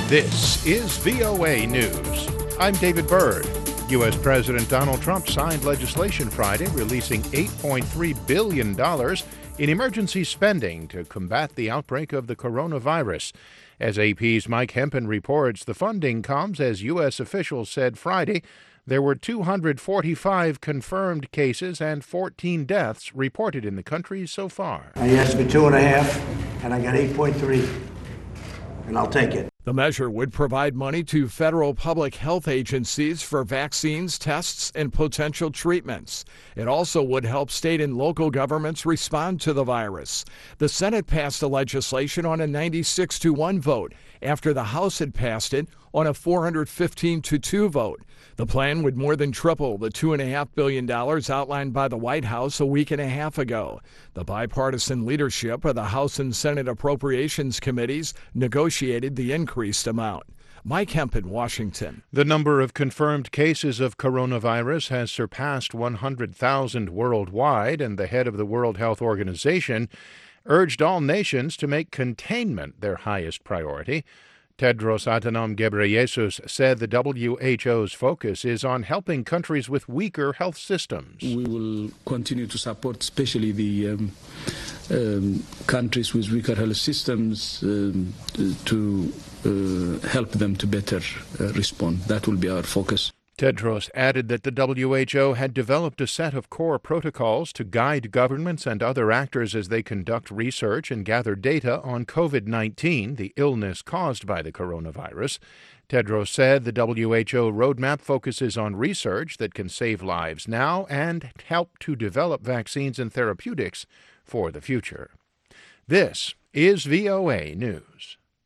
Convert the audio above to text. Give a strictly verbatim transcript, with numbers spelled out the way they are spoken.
This is V O A News. I'm David Byrd. U S. President Donald Trump signed legislation Friday releasing eight point three billion dollars in emergency spending to combat the outbreak of the coronavirus. As A P's Mike Hempen reports, the funding comes as U S officials said Friday there were two hundred forty-five confirmed cases and fourteen deaths reported in the country so far. I asked for two and a half, and I got eight point three, and I'll take it. The measure would provide money to federal public health agencies for vaccines, tests, and potential treatments. It also would help state and local governments respond to the virus. The Senate passed the legislation on a ninety-six to one vote after the House had passed it on a four hundred fifteen to two vote. The plan would more than triple the two point five billion dollars outlined by the White House a week and a half ago. The bipartisan leadership of the House and Senate Appropriations Committees negotiated the increased amount. Mike Hempen, Washington. The number of confirmed cases of coronavirus has surpassed one hundred thousand worldwide, and the head of the World Health Organization urged all nations to make containment their highest priority. Tedros Adhanom Ghebreyesus said the W H O's focus is on helping countries with weaker health systems. We will continue to support especially the um, um, countries with weaker health systems um, to uh, help them to better uh, respond. That will be our focus. Tedros added that the W H O had developed a set of core protocols to guide governments and other actors as they conduct research and gather data on COVID nineteen, the illness caused by the coronavirus. Tedros said the W H O roadmap focuses on research that can save lives now and help to develop vaccines and therapeutics for the future. This is V O A News.